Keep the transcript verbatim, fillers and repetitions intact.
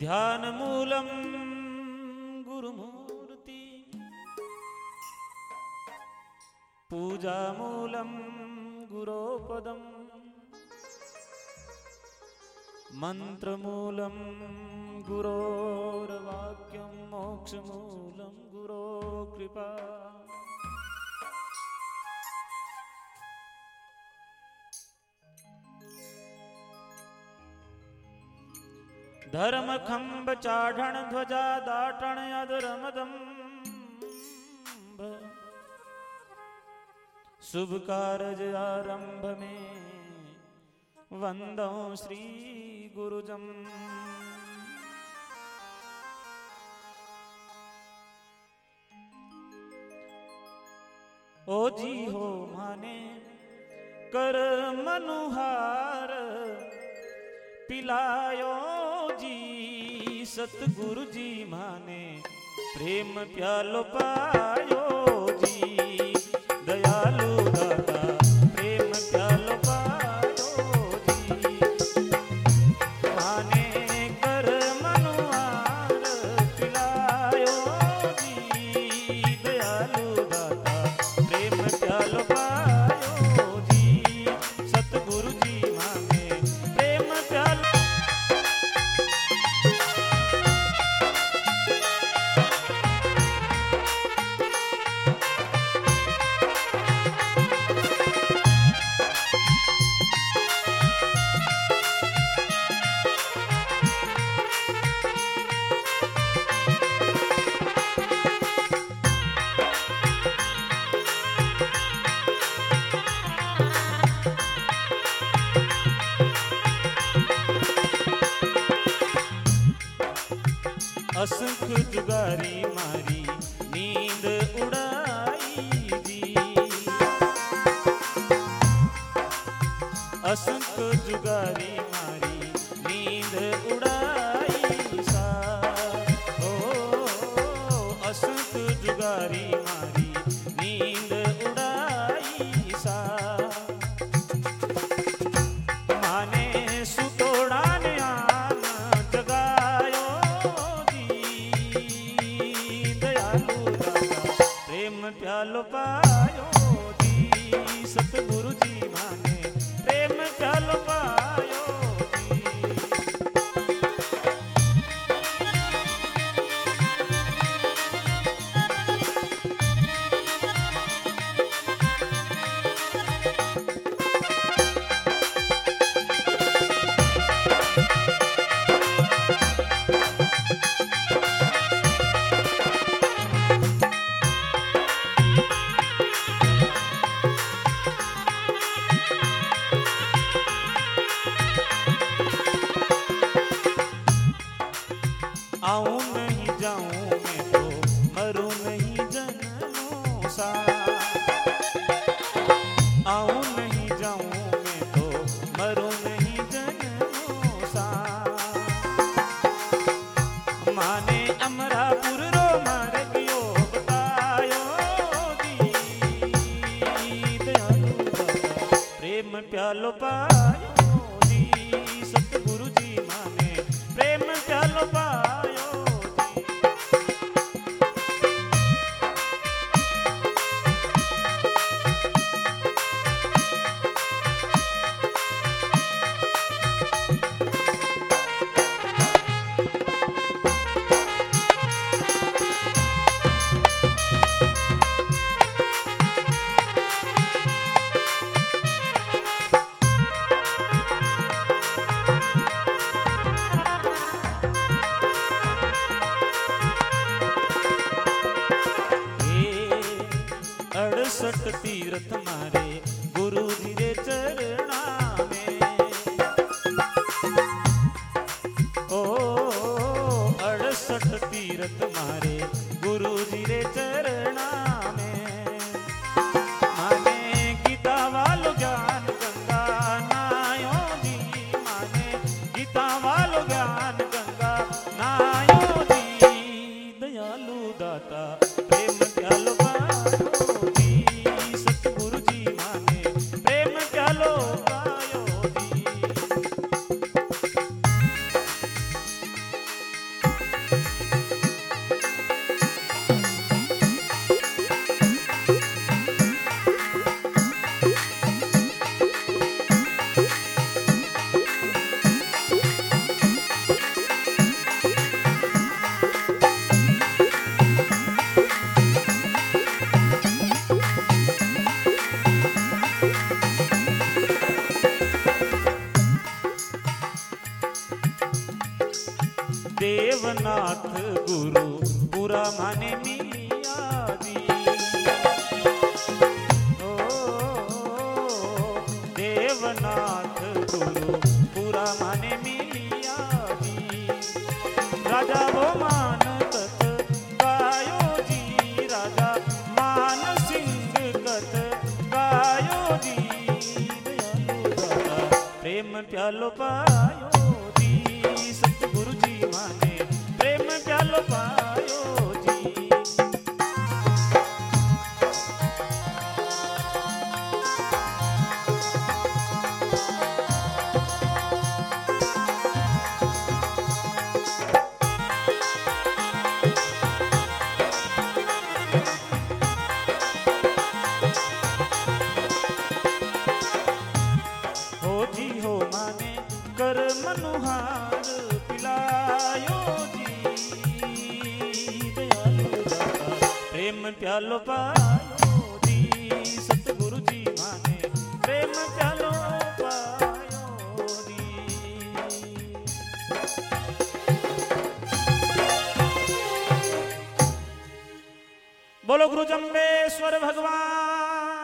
ध्यान मूलम गुरुमूर्ति पूजा मूलम गुरोपदम मंत्र मूलम गुरोर्वाक्यम मोक्ष मूलम गुरो कृपा। धर्म खंब चाढ़ण ध्वजा दाटण अधरमदम्भ शुभ कारज आरंभ में वंदो श्री गुरुजम। ओ जी हो माने कर मनुहार पिलायो जी सतगुरु जी माने प्रेम प्यालो पायो जी दयालु दाता प्रेम प्यालो पायो जी माने कर मनुहार पिलायो जी दयालु दाता प्रेम प्यालो पायो जी सतगुरु जी माने प्रेम प्यालो। असंख्य जुगारी मारी नींद उड़ाई जी असंख्य जुगारी मारी नींद उड़ाई सा ओ असंख्य जुगारी मारी नींद उड़ाई सा माने सुतोड़ा ने आन जगायो प्यालो पायो जी सतगुरु जी माने प्रेम प्यालो पायो जी। आऊं नहीं जाऊं मैं तो मरूं नहीं जन्मों सा आऊं नहीं जाऊं मैं तो मरूं नहीं जन्मों सा माने अमरापुर रो मार गयो बतायो जी दयालु प्रेम प्यालो पायो जी सतगुरु जी माने प्रेम प्यालो पायो। अड़सठ तीर्थ मारे गुरु जी रे चरणा में ओ अड़सठ तीर्थ मारे गुरु जी रे चरणा में माने गीता वालो ज्ञान गंगा नायो जी माने गीता वालो ज्ञान गंगा नायो जी दयालु दाता प्रेम प्यालो सतगुरु जी माने प्रेम प्यालो पायो जी। देवनाथ गुरु पूरा माने मिया दी। ओ देवनाथ गुरु पूरा माने मिया दी। राजा वो मान कत गायो जी, राजा मान सिंह कत गायो जी। दयालु दाता प्रेम प्यालो पायो जी, सतगुरु जी माने प्रेम प्यालो पायो जी। हो जी हो माने कर मनुहार पिलायो जी। दयालु दाता प्रेम प्यालो पायो जी, सतगुरु जी माने प्रेम प्यालो पायो जी। बोलो गुरु जम्बेश्वर भगवान